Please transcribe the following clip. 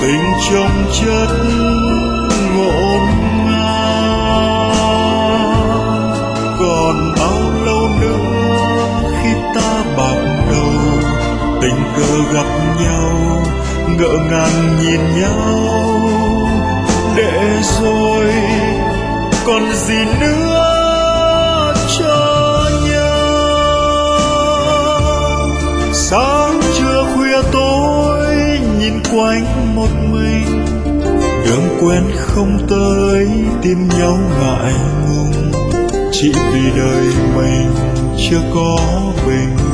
tình chồng chất ngổn ngang. Còn bao lâu nữa khi ta bạc đầu, tình cờ gặp nhau ngỡ ngàng nhìn nhau, để rồi còn gì nữa cho nhau. Sáng trưa khuya tối nhìn quanh một mình, đường quen không tới tìm nhau ngại ngùng, chỉ vì đời mình chưa có bình